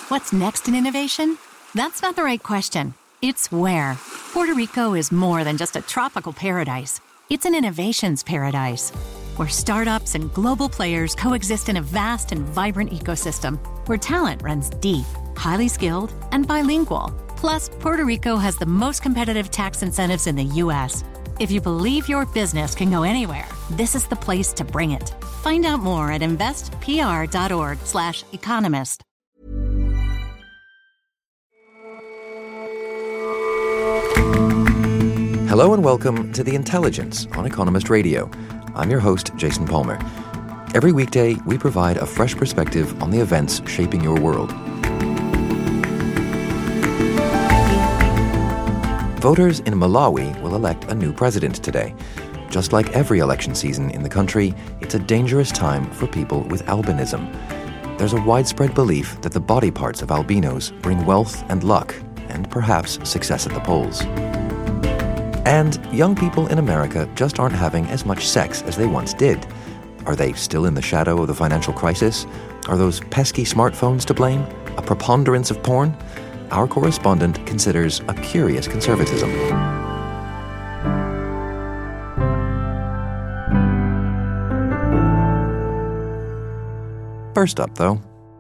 What's next in innovation? That's not the right question. It's where. Puerto Rico is more than just a tropical paradise. It's an innovations paradise, where startups and global players coexist in a vast and vibrant ecosystem, where talent runs deep, highly skilled, and bilingual. Plus, Puerto Rico has the most competitive tax incentives in the U.S. If you believe your business can go anywhere, this is the place to bring it. Find out more at investpr.org/economist. Hello and welcome to The Intelligence on Economist Radio. I'm your host, Jason Palmer. Every weekday, we provide a fresh perspective on the events shaping your world. Voters in Malawi will elect a new president today. Just like every election season in the country, it's a dangerous time for people with albinism. There's a widespread belief that the body parts of albinos bring wealth and luck, and perhaps success at the polls. And young people in America just aren't having as much sex as they once did. Are they still in the shadow of the financial crisis? Are those pesky smartphones to blame? A preponderance of porn? Our correspondent considers a curious conservatism. First up, though.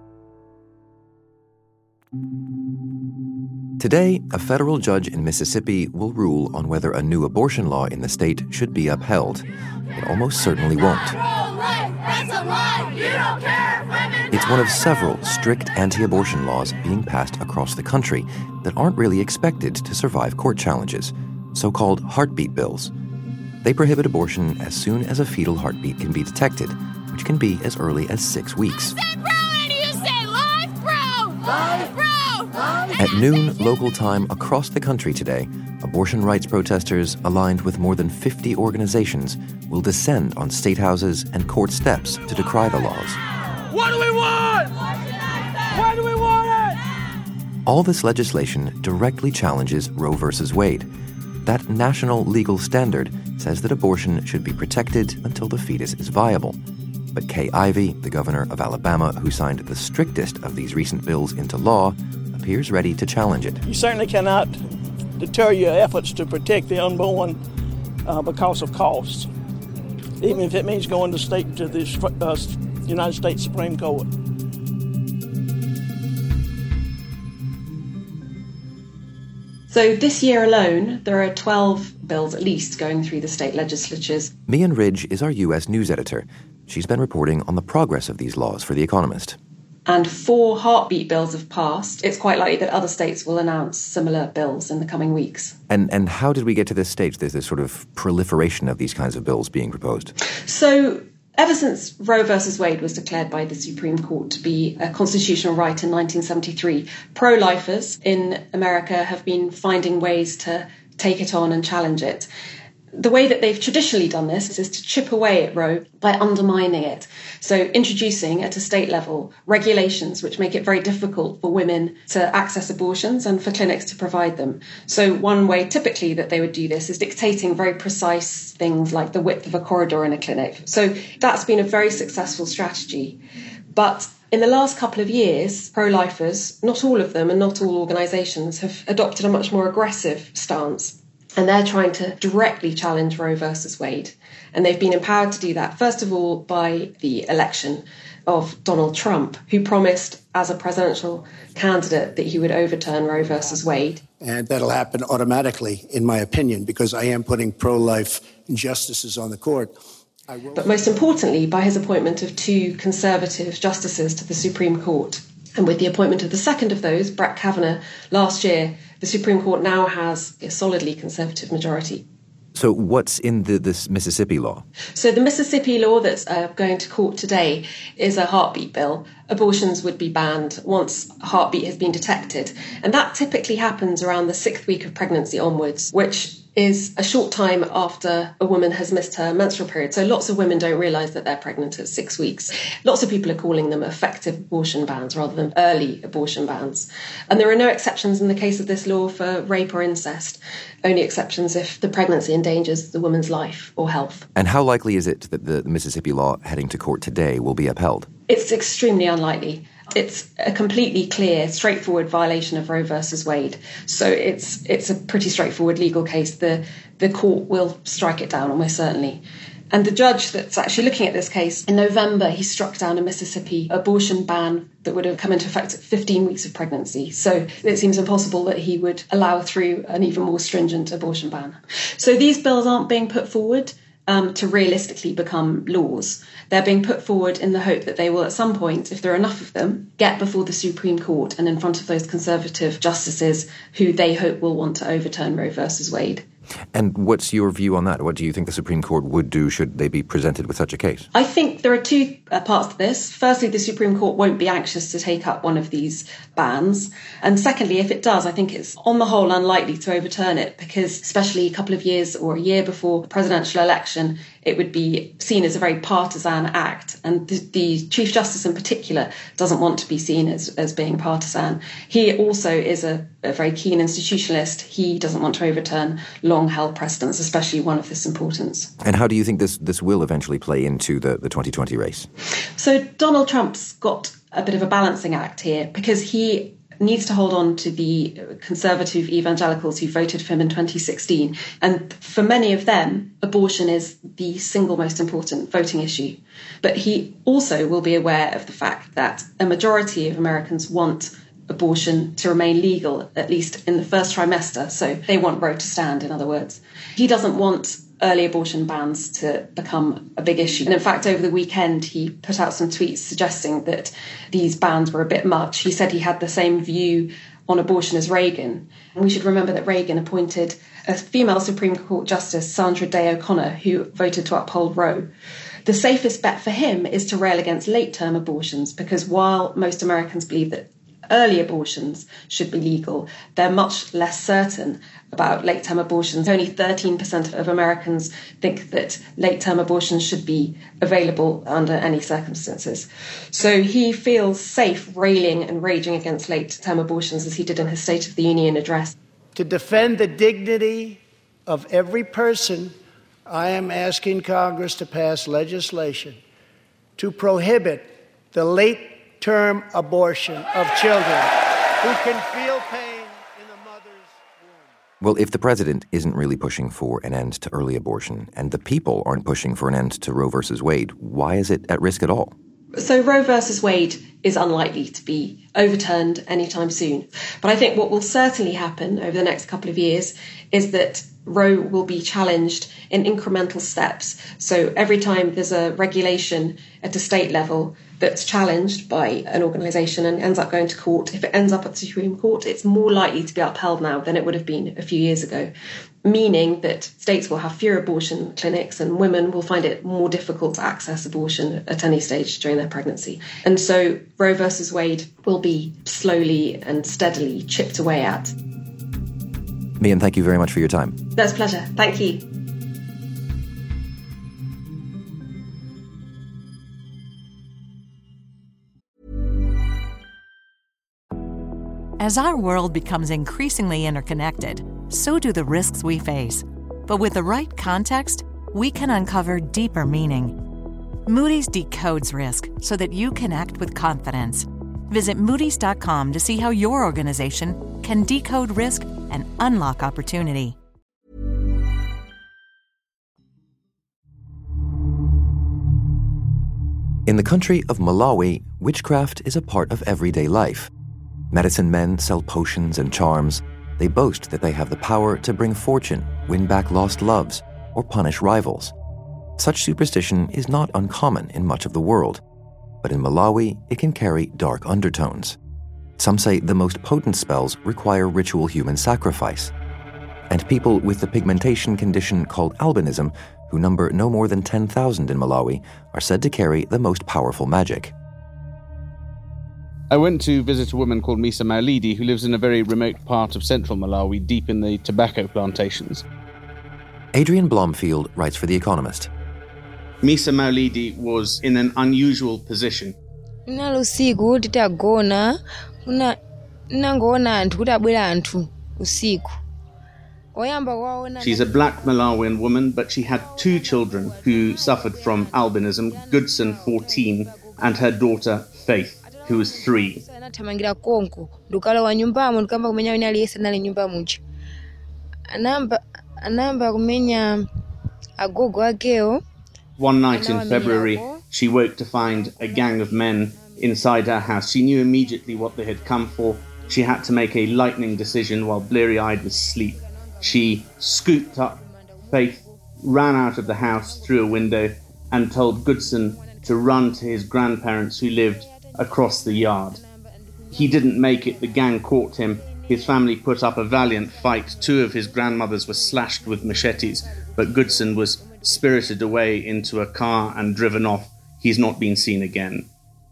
Today, a federal judge in Mississippi will rule on whether a new abortion law in the state should be upheld. It almost certainly won't. It's one of several strict anti-abortion laws being passed across the country that aren't really expected to survive court challenges, so-called heartbeat bills. They prohibit abortion as soon as a fetal heartbeat can be detected, which can be as early as 6 weeks. At noon local time across the country today, abortion rights protesters aligned with more than 50 organizations will descend on state houses and court steps to decry the laws. What do we want? Why do we want it? All this legislation directly challenges Roe v. Wade. That national legal standard says that abortion should be protected until the fetus is viable. But Kay Ivey, the governor of Alabama, who signed the strictest of these recent bills into law, appears ready to challenge it. You certainly cannot deter your efforts to protect the unborn because of costs, even if it means going to the United States Supreme Court. So this year alone, there are 12 bills at least going through the state legislatures. Mian Ridge is our U.S. news editor. She's been reporting on the progress of these laws for The Economist. And 4 heartbeat bills have passed. It's quite likely that other states will announce similar bills in the coming weeks. And how did we get to this stage? There's this sort of proliferation of these kinds of bills being proposed. So ever since Roe versus Wade was declared by the Supreme Court to be a constitutional right in 1973, pro-lifers in America have been finding ways to take it on and challenge it. The way that they've traditionally done this is to chip away at Roe by undermining it. So introducing at a state level regulations which make it very difficult for women to access abortions and for clinics to provide them. So one way typically that they would do this is dictating very precise things like the width of a corridor in a clinic. So that's been a very successful strategy. But in the last couple of years, pro-lifers, not all of them and not all organisations, have adopted a much more aggressive stance. And they're trying to directly challenge Roe versus Wade. And they've been empowered to do that, first of all, by the election of Donald Trump, who promised as a presidential candidate that he would overturn Roe versus Wade. And that'll happen automatically, in my opinion, because I am putting pro-life justices on the court. But most importantly, by his appointment of 2 conservative justices to the Supreme Court. And with the appointment of the second of those, Brett Kavanaugh, last year, the Supreme Court now has a solidly conservative majority. So what's in this Mississippi law? So the Mississippi law that's going to court today is a heartbeat bill. Abortions would be banned once a heartbeat has been detected. And that typically happens around the 6th week of pregnancy onwards, which is a short time after a woman has missed her menstrual period. So lots of women don't realise that they're pregnant at 6 weeks. Lots of people are calling them effective abortion bans rather than early abortion bans. And there are no exceptions in the case of this law for rape or incest, only exceptions if the pregnancy endangers the woman's life or health. And how likely is it that the Mississippi law heading to court today will be upheld? It's extremely unlikely. it's a completely clear, straightforward violation of Roe versus Wade. So it's a pretty straightforward legal case. The court will strike it down almost certainly. And the judge that's actually looking at this case, in November, he struck down a Mississippi abortion ban that would have come into effect at 15 weeks of pregnancy. So it seems impossible that he would allow through an even more stringent abortion ban. So these bills aren't being put forward to realistically become laws. They're being put forward in the hope that they will, at some point, if there are enough of them, get before the Supreme Court and in front of those conservative justices who they hope will want to overturn Roe versus Wade. And what's your view on that? What do you think the Supreme Court would do should they be presented with such a case? I think there are two parts to this. Firstly, the Supreme Court won't be anxious to take up one of these bans. And secondly, if it does, I think it's on the whole unlikely to overturn it because, especially a couple of years or a year before the presidential election, it would be seen as a very partisan act. And the Chief Justice in particular doesn't want to be seen as being partisan. He also is a very keen institutionalist. He doesn't want to overturn long-held precedents, especially one of this importance. And how do you think this will eventually play into the 2020 race? So Donald Trump's got a bit of a balancing act here because he needs to hold on to the conservative evangelicals who voted for him in 2016. And for many of them, abortion is the single most important voting issue. But he also will be aware of the fact that a majority of Americans want abortion to remain legal, at least in the first trimester. So they want Roe to stand, in other words. He doesn't want early abortion bans to become a big issue. And in fact, over the weekend, he put out some tweets suggesting that these bans were a bit much. He said he had the same view on abortion as Reagan. And we should remember that Reagan appointed a female Supreme Court Justice, Sandra Day O'Connor, who voted to uphold Roe. The safest bet for him is to rail against late-term abortions, because while most Americans believe that early abortions should be legal, they're much less certain about late-term abortions. Only 13% of Americans think that late-term abortions should be available under any circumstances. So he feels safe railing and raging against late-term abortions, as he did in his State of the Union address. To defend the dignity of every person, I am asking Congress to pass legislation to prohibit the late-term abortion of children who can feel pain in the mother's womb. Well, if the president isn't really pushing for an end to early abortion and the people aren't pushing for an end to Roe versus Wade, why is it at risk at all? So Roe versus Wade is unlikely to be overturned anytime soon. But I think what will certainly happen over the next couple of years is that Roe will be challenged in incremental steps. So every time there's a regulation at a state level that's challenged by an organisation and ends up going to court, if it ends up at the Supreme Court, it's more likely to be upheld now than it would have been a few years ago, meaning that states will have fewer abortion clinics and women will find it more difficult to access abortion at any stage during their pregnancy. And so Roe versus Wade will be slowly and steadily chipped away at. Mian, thank you very much for your time. That's a pleasure. Thank you. As our world becomes increasingly interconnected, so do the risks we face. But with the right context, we can uncover deeper meaning. Moody's decodes risk so that you can act with confidence. Visit Moody's.com to see how your organization can decode risk and unlock opportunity. In the country of Malawi, witchcraft is a part of everyday life. Medicine men sell potions and charms. They boast that they have the power to bring fortune, win back lost loves, or punish rivals. Such superstition is not uncommon in much of the world, but in Malawi, it can carry dark undertones. Some say the most potent spells require ritual human sacrifice. And people with the pigmentation condition called albinism, who number no more than 10,000 in Malawi, are said to carry the most powerful magic. I went to visit a woman called Misa Maulidi, who lives in a very remote part of central Malawi, deep in the tobacco plantations. Adrian Blomfield writes for The Economist. Misa Maulidi was in an unusual position. She's a black Malawian woman, but she had two children who suffered from albinism, Goodson, 14, and her daughter, Faith. who was 3. Anathamangira konko ndukalowa nyumbamo ndikamba kumenya wina aliyese nali nyumba muja anamba kumenya agogo akeo. One night in February, she woke to find a gang of men inside her house. She knew immediately what they had come for. She had to make a lightning decision while bleary-eyed with sleep. She scooped up Faith, ran out of the house through a window, and told Goodson to run to his grandparents who lived across the yard. He didn't make it. The gang caught him. His family put up a valiant fight. 2 of his grandmothers were slashed with machetes, but Goodson was spirited away into a car and driven off. He's not been seen again.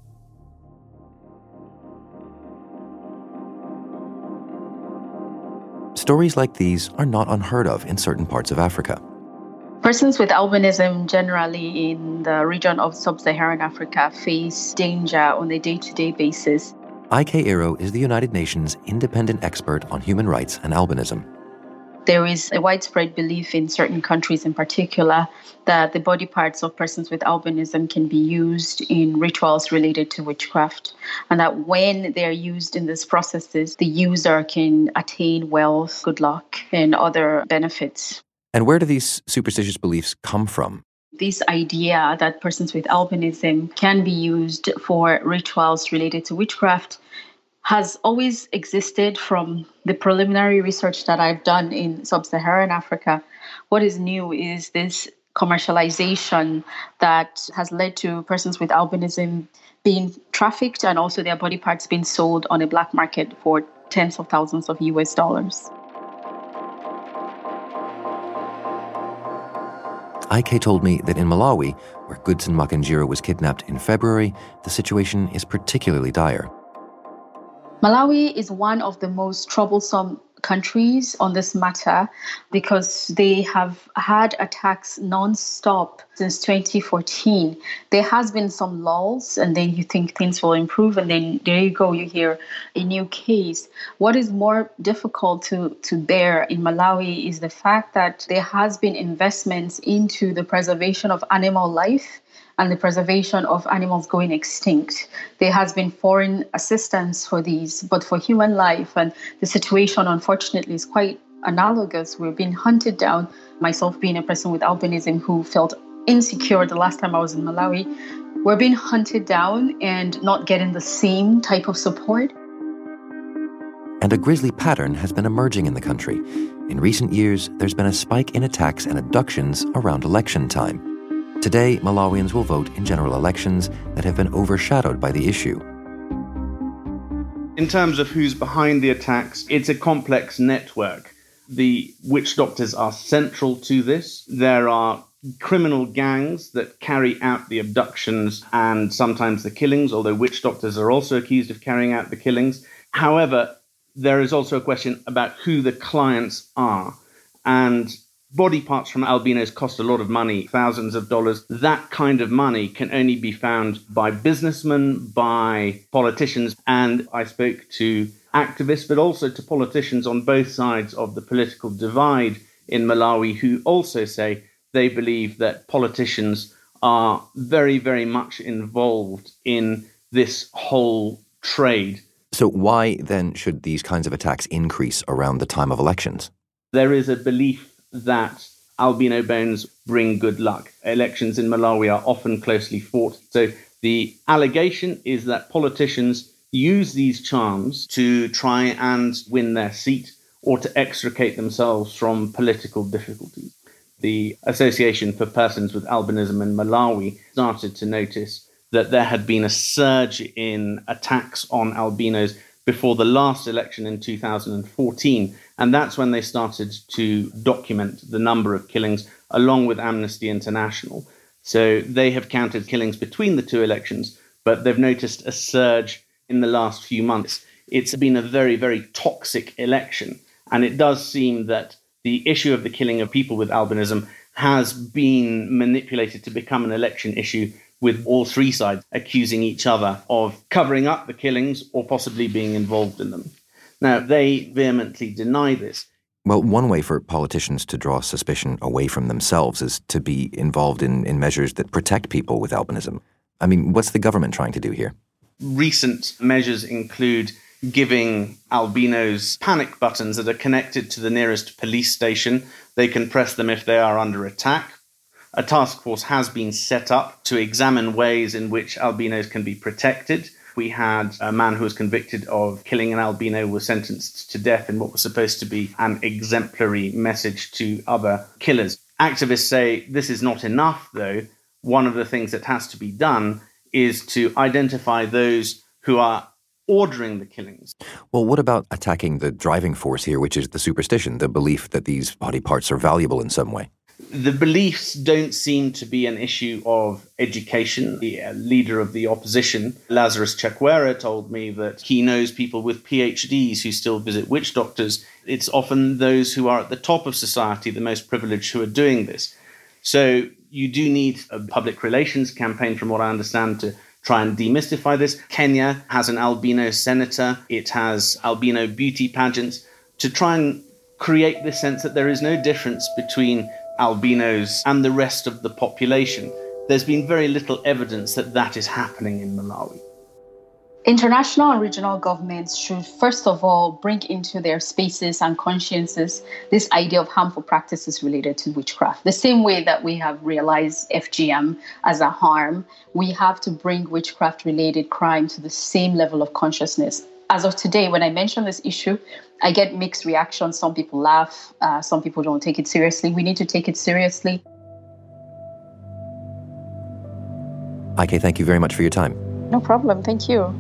Stories like these are not unheard of in certain parts of Africa. Persons with albinism generally in the region of sub-Saharan Africa face danger on a day-to-day basis. Ike Iro is the United Nations independent expert on human rights and albinism. There is a widespread belief in certain countries in particular that the body parts of persons with albinism can be used in rituals related to witchcraft, and that when they're used in these processes, the user can attain wealth, good luck, and other benefits. And where do these superstitious beliefs come from? This idea that persons with albinism can be used for rituals related to witchcraft has always existed from the preliminary research that I've done in sub-Saharan Africa. What is new is this commercialization that has led to persons with albinism being trafficked and also their body parts being sold on a black market for tens of thousands of US dollars. Ike told me that in Malawi, where Goodson Makanjira was kidnapped in February, the situation is particularly dire. Malawi is one of the most troublesome countries on this matter because they have had attacks non-stop since 2014. There has been some lulls, and then you think things will improve, and then there you go, you hear a new case. What is more difficult to bear in Malawi is the fact that there has been investments into the preservation of animal life and the preservation of animals going extinct. There has been foreign assistance for these, but for human life, and the situation, unfortunately, is quite analogous. We're being hunted down. Myself being a person with albinism who felt insecure the last time I was in Malawi, we're being hunted down and not getting the same type of support. And a grisly pattern has been emerging in the country. In recent years, there's been a spike in attacks and abductions around election time. Today, Malawians will vote in general elections that have been overshadowed by the issue. In terms of who's behind the attacks, it's a complex network. The witch doctors are central to this. There are criminal gangs that carry out the abductions and sometimes the killings, although witch doctors are also accused of carrying out the killings. However, there is also a question about who the clients are. And body parts from albinos cost a lot of money, thousands of dollars. That kind of money can only be found by businessmen, by politicians. And I spoke to activists, but also to politicians on both sides of the political divide in Malawi, who also say they believe that politicians are very, very much involved in this whole trade. So why then should these kinds of attacks increase around the time of elections? There is a belief that albino bones bring good luck. Elections in Malawi are often closely fought. So the allegation is that politicians use these charms to try and win their seat or to extricate themselves from political difficulties. The Association for Persons with Albinism in Malawi started to notice that there had been a surge in attacks on albinos before the last election in 2014. And that's when they started to document the number of killings, along with Amnesty International. So they have counted killings between the two elections, but they've noticed a surge in the last few months. It's been a very, very toxic election. And it does seem that the issue of the killing of people with albinism has been manipulated to become an election issue, with all three sides accusing each other of covering up the killings or possibly being involved in them. Now, they vehemently deny this. Well, one way for politicians to draw suspicion away from themselves is to be involved in measures that protect people with albinism. I mean, what's the government trying to do here? recent measures include giving albinos panic buttons that are connected to the nearest police station. They can press them if they are under attack. A task force has been set up to examine ways in which albinos can be protected. We had a man who was convicted of killing an albino was sentenced to death in what was supposed to be an exemplary message to other killers. Activists say this is not enough, though. One of the things that has to be done is to identify those who are ordering the killings. Well, what about attacking the driving force here, which is the superstition, the belief that these body parts are valuable in some way? The beliefs don't seem to be an issue of education. The leader of the opposition, Lazarus Chakwera, told me that he knows people with PhDs who still visit witch doctors. It's often those who are at the top of society, the most privileged, who are doing this. So you do need a public relations campaign, from what I understand, to try and demystify this. Kenya has an albino senator. It has albino beauty pageants to try and create this sense that there is no difference between albinos and the rest of the population. There's been very little evidence that that is happening in Malawi. International and regional governments should, first of all, bring into their spaces and consciences this idea of harmful practices related to witchcraft. The same way that we have realized FGM as a harm, we have to bring witchcraft-related crime to the same level of consciousness. As of today, when I mention this issue, I get mixed reactions. Some people laugh, some people don't take it seriously. We need to take it seriously. Ike, thank you very much for your time. No problem. Thank you.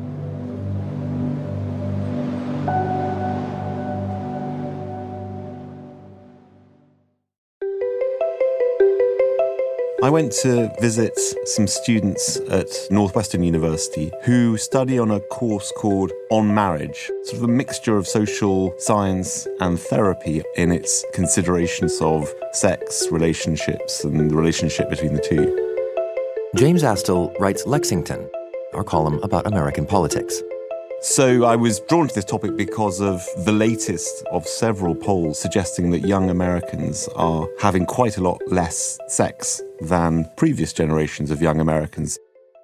I went to visit some students at Northwestern University who study on a course called On Marriage, sort of a mixture of social science and therapy in its considerations of sex, relationships, and the relationship between the two. James Astle writes Lexington, our column about American politics. So I was drawn to this topic because of the latest of several polls suggesting that young Americans are having quite a lot less sex than previous generations of young Americans.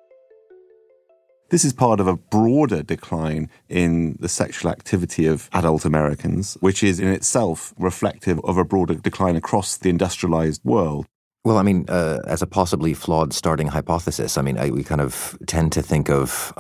This is part of a broader decline in the sexual activity of adult Americans, which is in itself reflective of a broader decline across the industrialized world. Well, I mean, as a possibly flawed starting hypothesis, I mean, we kind of tend to think of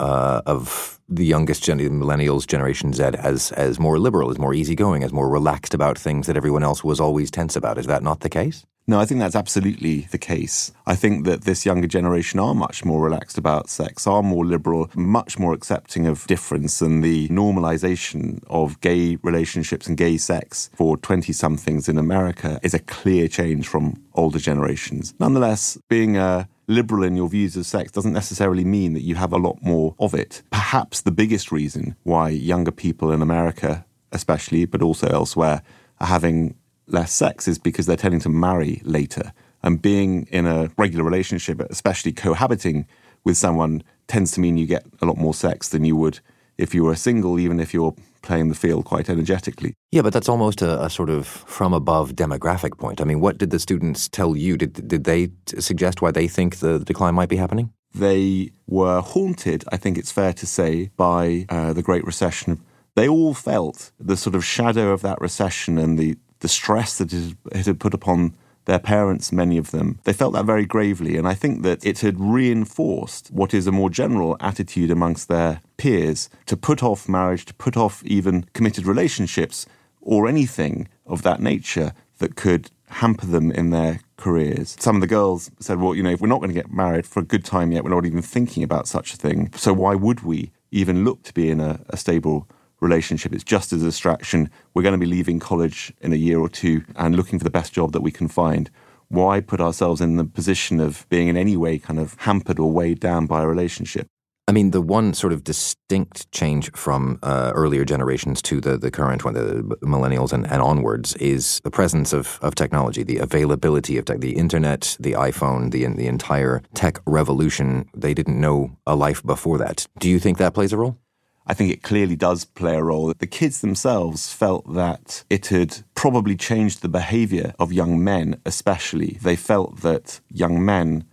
the youngest millennials, Generation Z, as more liberal, as more easygoing, as more relaxed about things that everyone else was always tense about. Is that not the case? No, I think that's absolutely the case. I think that this younger generation are much more relaxed about sex, are more liberal, much more accepting of difference, and the normalization of gay relationships and gay sex for 20-somethings in America is a clear change from older generations. Nonetheless, being a liberal in your views of sex doesn't necessarily mean that you have a lot more of it. Perhaps the biggest reason why younger people in America, especially, but also elsewhere, are having less sex is because they're tending to marry later. And being in a regular relationship, especially cohabiting with someone, tends to mean you get a lot more sex than you would if you were single, even if you're playing the field quite energetically. Yeah, but that's almost a sort of from above demographic point. I mean, what did the students tell you? Did they suggest why they think the decline might be happening? They were haunted, I think it's fair to say, by the Great Recession. They all felt the sort of shadow of that recession and the stress that it had put upon their parents, many of them. They felt that very gravely, and I think that it had reinforced what is a more general attitude amongst their peers to put off marriage, to put off even committed relationships or anything of that nature that could hamper them in their careers. Some of the girls said, well, if we're not going to get married for a good time yet, we're not even thinking about such a thing, so why would we even look to be in a stable relationship? It's just as a distraction. We're going to be leaving college in a year or two and looking for the best job that we can find. Why put ourselves in the position of being in any way kind of hampered or weighed down by a relationship? I mean, the one sort of distinct change from earlier generations to the current one, the millennials and onwards, is the presence of technology, the availability of the internet, the iPhone, the entire tech revolution. They didn't know a life before that. Do you think that plays a role? I think it clearly does play a role. The kids themselves felt that it had probably changed the behaviour of young men especially. They felt that young men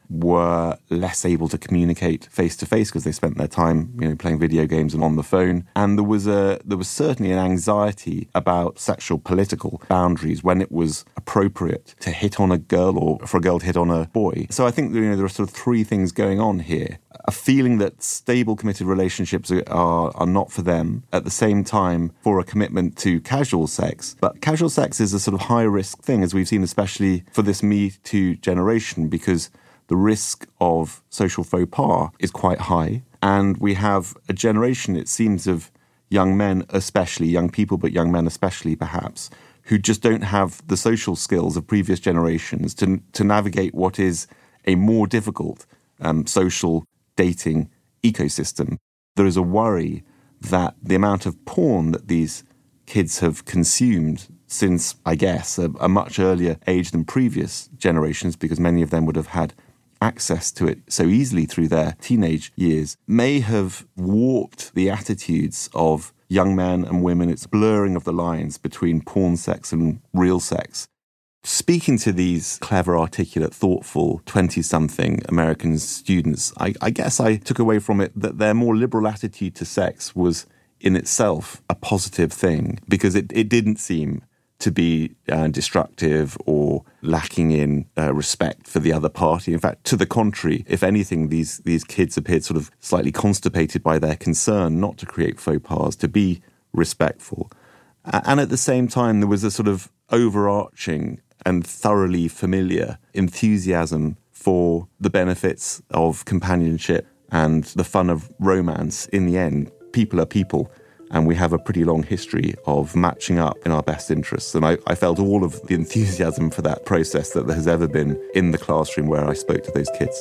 were less able to communicate face-to-face because they spent their time, playing video games and on the phone. And there was certainly an anxiety about sexual political boundaries when it was appropriate to hit on a girl or for a girl to hit on a boy. So I think there are sort of three things going on here. A feeling that stable, committed relationships are not for them. At the same time, for a commitment to casual sex. But casual sex is a sort of high-risk thing, as we've seen, especially for this Me Too generation, because the risk of social faux pas is quite high. And we have a generation, it seems, of young men, especially young people, but young men especially perhaps, who just don't have the social skills of previous generations to navigate what is a more difficult social dating ecosystem. There is a worry that the amount of porn that these kids have consumed since, I guess, a much earlier age than previous generations, because many of them would have had access to it so easily through their teenage years, may have warped the attitudes of young men and women. It's blurring of the lines between porn sex and real sex. Speaking to these clever, articulate, thoughtful 20-something American students, I guess I took away from it that their more liberal attitude to sex was in itself a positive thing, because it didn't seem to be destructive or lacking in respect for the other party. In fact, to the contrary, if anything, these kids appeared sort of slightly constipated by their concern not to create faux pas, to be respectful. And at the same time, there was a sort of overarching and thoroughly familiar enthusiasm for the benefits of companionship and the fun of romance. In the end, people are people, and we have a pretty long history of matching up in our best interests. And I felt all of the enthusiasm for that process that there has ever been in the classroom where I spoke to those kids.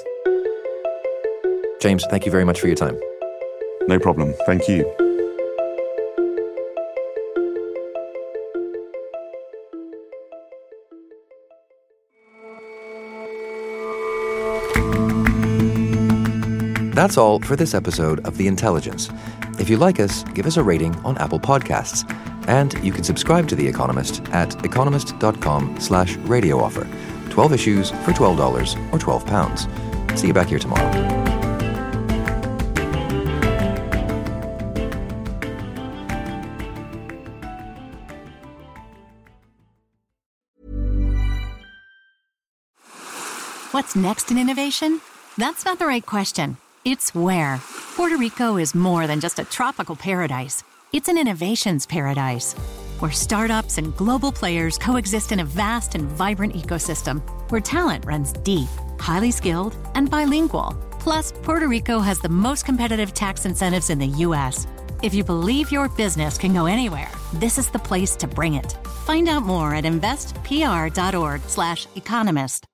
James, thank you very much for your time. No problem. Thank you. That's all for this episode of The Intelligence. If you like us, give us a rating on Apple Podcasts. And you can subscribe to The Economist at economist.com/radio offer. 12 issues for $12 or £12. See you back here tomorrow. What's next in innovation? That's not the right question. It's where. Puerto Rico is more than just a tropical paradise. It's an innovations paradise, where startups and global players coexist in a vast and vibrant ecosystem, where talent runs deep, highly skilled, and bilingual. Plus, Puerto Rico has the most competitive tax incentives in the U.S. If you believe your business can go anywhere, this is the place to bring it. Find out more at investpr.org/economist.